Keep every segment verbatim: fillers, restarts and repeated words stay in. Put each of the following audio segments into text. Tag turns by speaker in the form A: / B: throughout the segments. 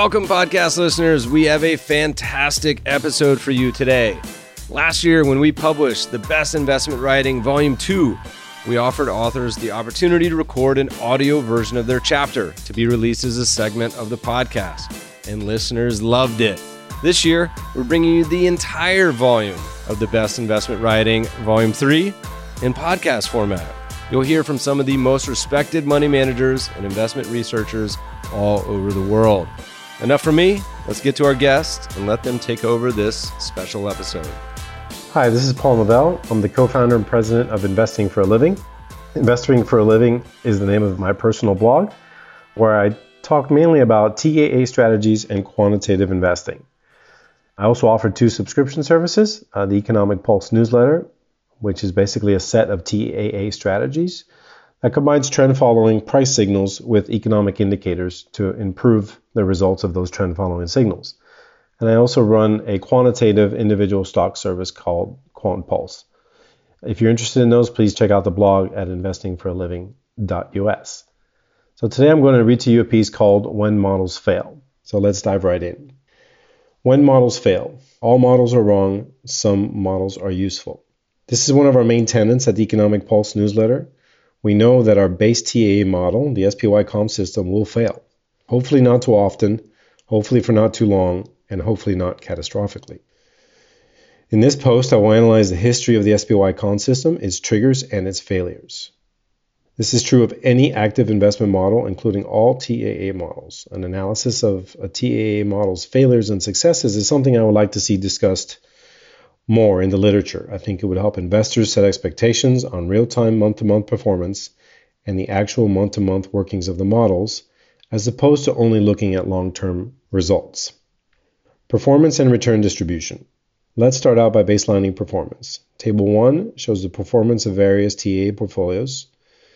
A: Welcome, podcast listeners. We have a fantastic episode for you today. Last year, when we published The Best Investment Writing Volume two, we offered authors the opportunity to record an audio version of their chapter to be released as a segment of the podcast, and listeners loved it. This year, we're bringing you the entire volume of The Best Investment Writing Volume three in podcast format. You'll hear from some of the most respected money managers and investment researchers all over the world. Enough from me. Let's get to our guests and let them take over this special episode.
B: Hi, this is Paul Novell. I'm the co-founder and president of Investing for a Living. Investing for a Living is the name of my personal blog, where I talk mainly about T A A strategies and quantitative investing. I also offer two subscription services, uh, the Economic Pulse newsletter, which is basically a set of T A A strategies that combines trend following price signals with economic indicators to improve the results of those trend following signals. And I also run a quantitative individual stock service called Quant Pulse. If you're interested in those, please check out the blog at investing for a living dot U S. So today I'm going to read to you a piece called When Models Fail. So let's dive right in. When models fail. All models are wrong. Some models are useful. This is one of our main tenets at the Economic Pulse newsletter. We know that our base T A A model, the S P Y comp system, will fail. Hopefully not too often, hopefully for not too long, and hopefully not catastrophically. In this post, I will analyze the history of the S P Y comp system, its triggers, and its failures. This is true of any active investment model, including all T A A models. An analysis of a T A A model's failures and successes is something I would like to see discussed more in the literature. I think it would help investors set expectations on real-time month-to-month performance and the actual month-to-month workings of the models, as opposed to only looking at long-term results. Performance and return distribution. Let's start out by baselining performance. Table one shows the performance of various T A A portfolios.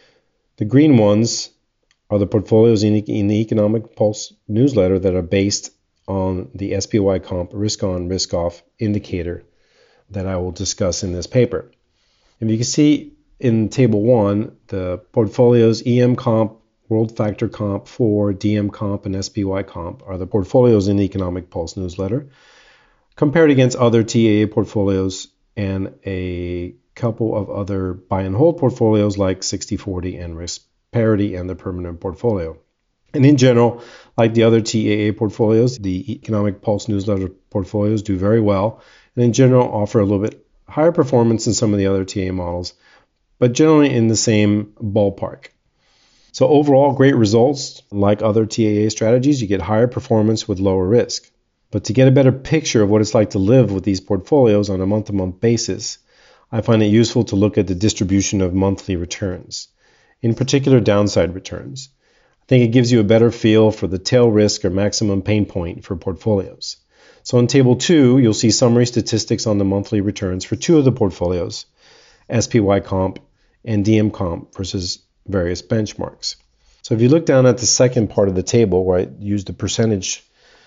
B: The green ones are the portfolios in the Economic Pulse newsletter that are based on the S P Y comp risk-on, risk-off indicator that I will discuss in this paper. And you can see in table one, the portfolios E M comp, World Factor Comp four, D M comp, and S P Y comp are the portfolios in the Economic Pulse newsletter, compared against other T A A portfolios and a couple of other buy and hold portfolios like sixty forty and risk parity and the permanent portfolio. And in general, like the other T A A portfolios, the Economic Pulse newsletter portfolios do very well, and in general offer a little bit higher performance than some of the other T A A models, but generally in the same ballpark. So overall, great results. Like other T A A strategies, you get higher performance with lower risk. But to get a better picture of what it's like to live with these portfolios on a month-to-month basis, I find it useful to look at the distribution of monthly returns, in particular downside returns. I think it gives you a better feel for the tail risk or maximum pain point for portfolios. So in table two, you'll see summary statistics on the monthly returns for two of the portfolios, S P Y comp and D M comp versus various benchmarks. So if you look down at the second part of the table where I use the percentage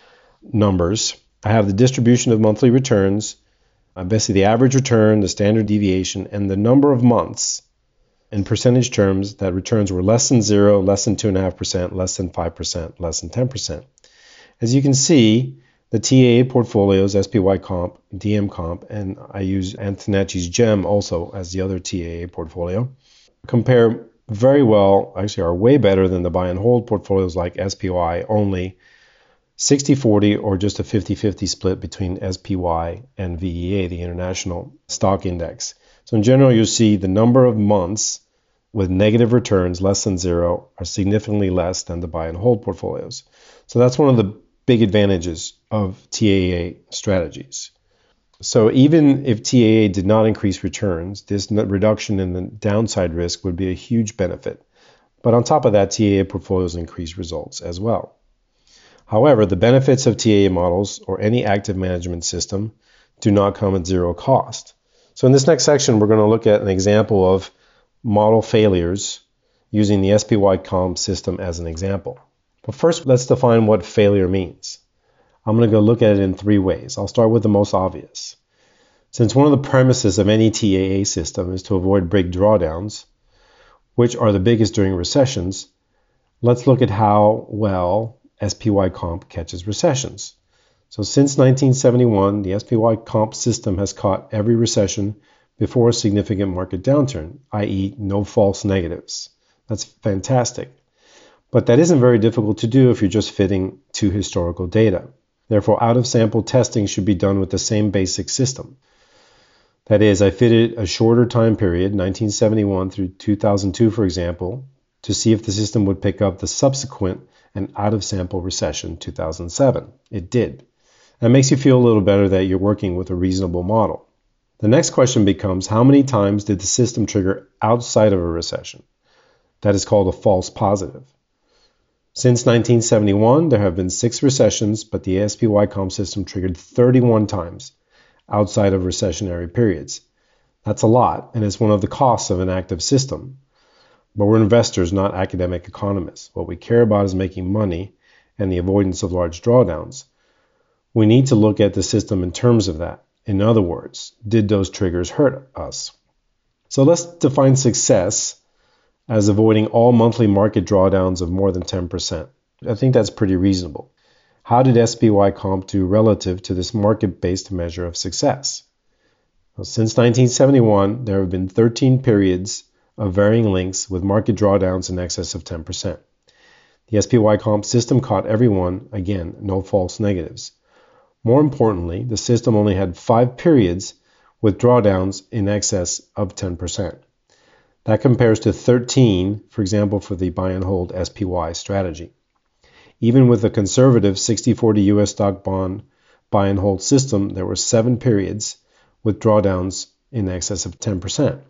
B: numbers, I have the distribution of monthly returns, uh, basically the average return, the standard deviation, and the number of months in percentage terms that returns were less than zero, less than two point five percent, less than five percent, less than ten percent. As you can see, the T A A portfolios, S P Y comp, D M comp, and I use Antonacci's GEM also as the other T A A portfolio, compare very well, actually are way better than the buy and hold portfolios like S P Y, only sixty forty or just a fifty fifty split between S P Y and V E A, the International Stock Index. So in general, you'll see the number of months with negative returns less than zero are significantly less than the buy and hold portfolios. So that's one of the big advantages of T A A strategies. So even if T A A did not increase returns, this reduction in the downside risk would be a huge benefit. But on top of that, T A A portfolios increase results as well. However, the benefits of T A A models or any active management system do not come at zero cost. So in this next section, we're going to look at an example of model failures using the S P Y comp system as an example. But first, let's define what failure means. I'm going to go look at it in three ways. I'll start with the most obvious. Since one of the premises of any T A A system is to avoid big drawdowns, which are the biggest during recessions, let's look at how well S P Y comp catches recessions. So since nineteen seventy-one, the S P Y comp system has caught every recession before a significant market downturn, that is no false negatives. That's fantastic. But that isn't very difficult to do if you're just fitting to historical data. Therefore, out-of-sample testing should be done with the same basic system. That is, I fitted a shorter time period, nineteen seventy-one through two thousand two, for example, to see if the system would pick up the subsequent and out-of-sample recession, two thousand seven. It did. That makes you feel a little better that you're working with a reasonable model. The next question becomes, how many times did the system trigger outside of a recession? That is called a false positive. Since nineteen seventy-one, there have been six recessions, but the S P Y comp system triggered thirty-one times outside of recessionary periods. That's a lot, and it's one of the costs of an active system. But we're investors, not academic economists. What we care about is making money and the avoidance of large drawdowns. We need to look at the system in terms of that. In other words, did those triggers hurt us? So let's define success as avoiding all monthly market drawdowns of more than ten percent. I think that's pretty reasonable. How did S P Y comp do relative to this market-based measure of success? Well, since nineteen seventy-one, there have been thirteen periods of varying lengths with market drawdowns in excess of ten percent. The S P Y comp system caught everyone, again, no false negatives. More importantly, the system only had five periods with drawdowns in excess of ten percent. That compares to thirteen, for example, for the buy and hold S P Y strategy. Even with a conservative sixty forty U S stock bond buy and hold system, there were seven periods with drawdowns in excess of ten percent.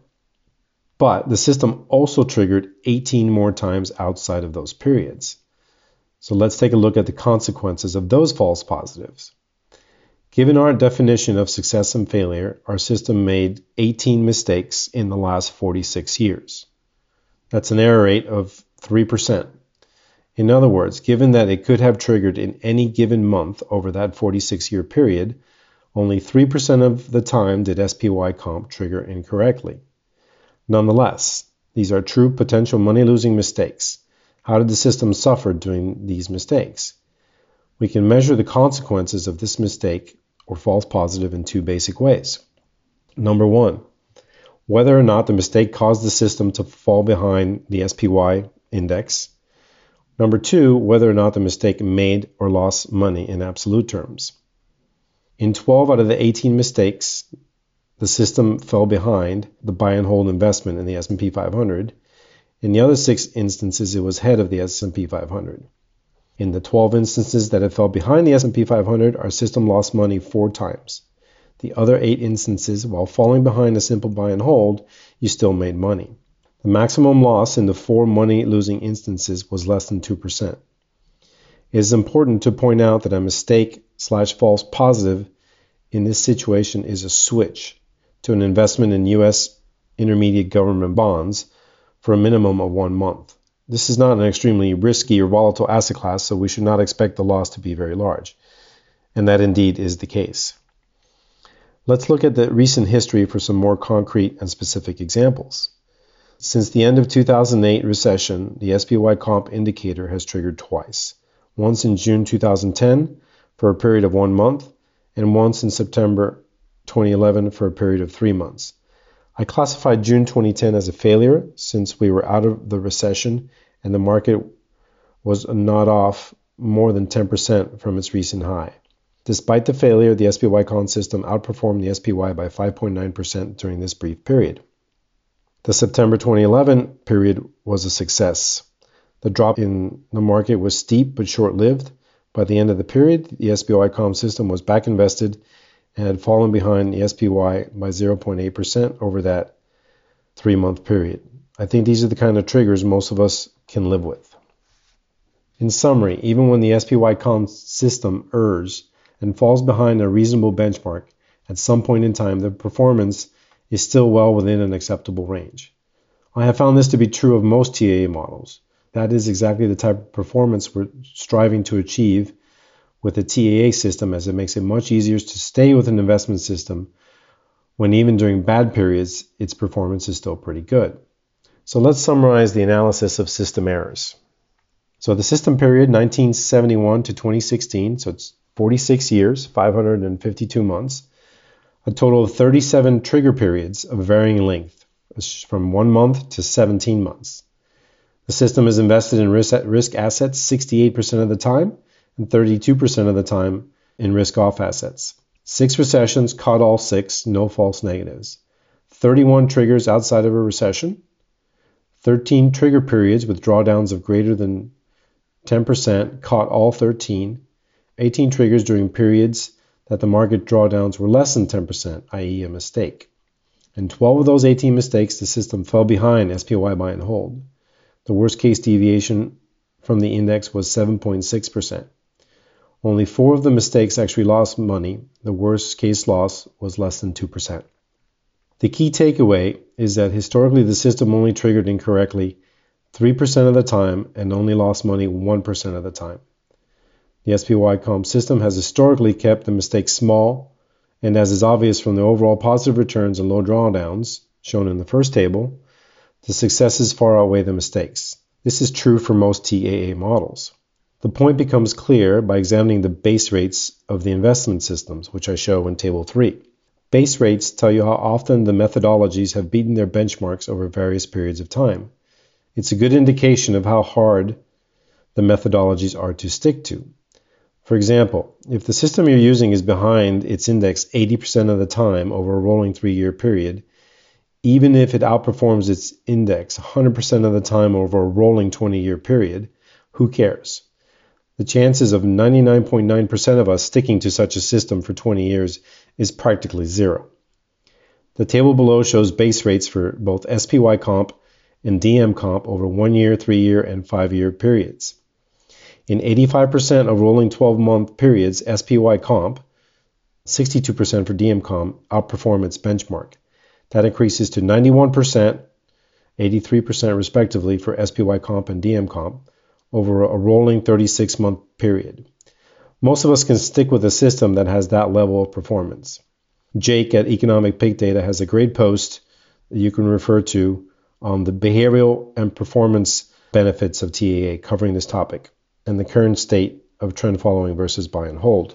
B: But the system also triggered eighteen more times outside of those periods. So let's take a look at the consequences of those false positives. Given our definition of success and failure, our system made eighteen mistakes in the last forty-six years. That's an error rate of three percent. In other words, given that it could have triggered in any given month over that forty-six year period, only three percent of the time did S P Y comp trigger incorrectly. Nonetheless, these are true potential money-losing mistakes. How did the system suffer doing these mistakes? We can measure the consequences of this mistake or false positive in two basic ways. Number one, whether or not the mistake caused the system to fall behind the S P Y index. Number two, whether or not the mistake made or lost money in absolute terms. In twelve out of the eighteen mistakes, the system fell behind the buy and hold investment in the S and P five hundred. In the other six instances, it was ahead of the S and P five hundred. In the twelve instances that it fell behind the S and P five hundred, our system lost money four times. The other eight instances, while falling behind a simple buy and hold, you still made money. The maximum loss in the four money-losing instances was less than two percent. It is important to point out that a mistake slash false positive in this situation is a switch to an investment in U S intermediate government bonds for a minimum of one month. This is not an extremely risky or volatile asset class, so we should not expect the loss to be very large. And that indeed is the case. Let's look at the recent history for some more concrete and specific examples. Since the end of two thousand eight recession, the S P Y comp indicator has triggered twice. Once in June two thousand ten for a period of one month, and once in September twenty eleven for a period of three months. I classified June twenty ten as a failure since we were out of the recession and the market was not off more than ten percent from its recent high. Despite the failure, the S P Y comp system outperformed the S P Y by five point nine percent during this brief period. The September twenty eleven period was a success. The drop in the market was steep but short-lived. By the end of the period, the S P Y comp system was back invested and had fallen behind the S P Y by zero point eight percent over that three-month period. I think these are the kind of triggers most of us can live with. In summary, even when the S P Y comp system errs and falls behind a reasonable benchmark, at some point in time, the performance is still well within an acceptable range. I have found this to be true of most T A A models. That is exactly the type of performance we're striving to achieve with the T A A system, as it makes it much easier to stay with an investment system when even during bad periods, its performance is still pretty good. So let's summarize the analysis of system errors. So the system period, nineteen seventy-one to twenty sixteen, so it's forty-six years, five hundred fifty-two months, a total of thirty-seven trigger periods of varying length, from one month to seventeen months. The system is invested in risk, risk assets sixty-eight percent of the time and thirty-two percent of the time in risk-off assets. Six recessions, caught all six, no false negatives. thirty-one triggers outside of a recession. thirteen trigger periods with drawdowns of greater than ten percent, caught all thirteen. eighteen triggers during periods that the market drawdowns were less than ten percent, that is a mistake. In twelve of those eighteen mistakes, the system fell behind S P Y buy and hold. The worst case deviation from the index was seven point six percent. Only four of the mistakes actually lost money. The worst case loss was less than two percent. The key takeaway is that historically the system only triggered incorrectly three percent of the time and only lost money one percent of the time. The S P Y comp system has historically kept the mistakes small, and as is obvious from the overall positive returns and low drawdowns shown in the first table, the successes far outweigh the mistakes. This is true for most T A A models. The point becomes clear by examining the base rates of the investment systems, which I show in Table three. Base rates tell you how often the methodologies have beaten their benchmarks over various periods of time. It's a good indication of how hard the methodologies are to stick to. For example, if the system you're using is behind its index eighty percent of the time over a rolling three-year period, even if it outperforms its index one hundred percent of the time over a rolling twenty-year period, who cares? The chances of ninety-nine point nine percent of us sticking to such a system for twenty years is practically zero. The table below shows base rates for both S P Y comp and D M comp over one-year, three-year, and five-year periods. In eighty-five percent of rolling twelve-month periods, S P Y comp, sixty-two percent for D M comp, outperform its benchmark. That increases to ninety-one percent, eighty-three percent respectively for S P Y comp and D M comp over a rolling thirty-six month period. Most of us can stick with a system that has that level of performance. Jake at Economic Peak Data has a great post that you can refer to on the behavioral and performance benefits of T A A covering this topic and the current state of trend following versus buy and hold.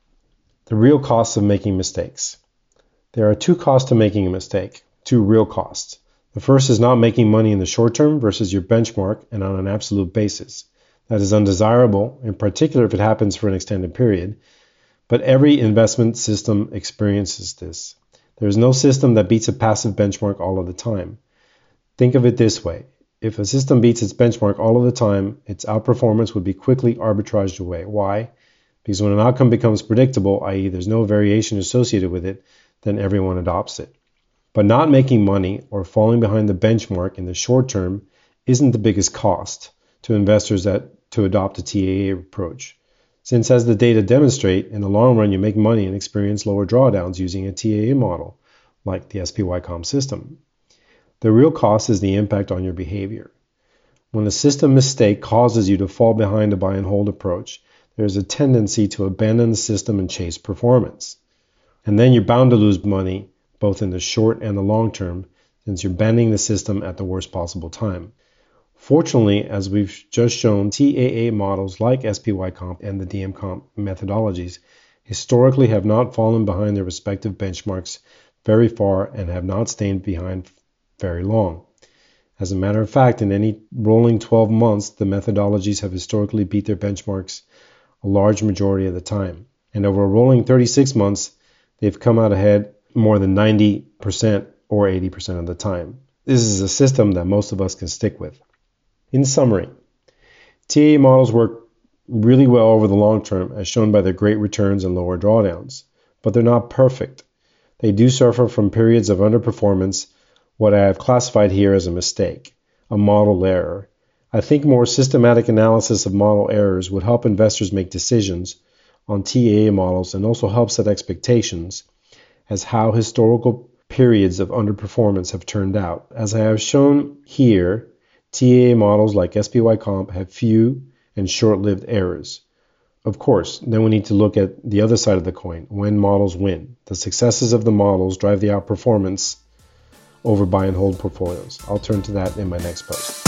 B: The real costs of making mistakes. There are two costs to making a mistake, two real costs. The first is not making money in the short term versus your benchmark and on an absolute basis. That is undesirable, in particular if it happens for an extended period, but every investment system experiences this. There is no system that beats a passive benchmark all of the time. Think of it this way. If a system beats its benchmark all of the time, its outperformance would be quickly arbitraged away. Why? Because when an outcome becomes predictable, that is there's no variation associated with it, then everyone adopts it. But not making money or falling behind the benchmark in the short term isn't the biggest cost to investors that to adopt a T A A approach. Since as the data demonstrate, in the long run you make money and experience lower drawdowns using a T A A model, like the S P Y comp system. The real cost is the impact on your behavior. When a system mistake causes you to fall behind a buy and hold approach, there is a tendency to abandon the system and chase performance. And then you're bound to lose money both in the short and the long term, since you're bending the system at the worst possible time. Fortunately, as we've just shown, T A A models like S P Y comp and the D M comp methodologies historically have not fallen behind their respective benchmarks very far and have not stayed behind very long. As a matter of fact, in any rolling twelve months, the methodologies have historically beat their benchmarks a large majority of the time. And over a rolling thirty-six months, they've come out ahead more than ninety percent or eighty percent of the time. This is a system that most of us can stick with. In summary, T A A models work really well over the long term, as shown by their great returns and lower drawdowns, but they're not perfect. They do suffer from periods of underperformance, what I have classified here as a mistake, a model error. I think more systematic analysis of model errors would help investors make decisions on T A A models and also help set expectations as how historical periods of underperformance have turned out. As I have shown here, T A A models like S P Y comp have few and short-lived errors. Of course, then we need to look at the other side of the coin, when models win. The successes of the models drive the outperformance over buy and hold portfolios. I'll turn to that in my next post.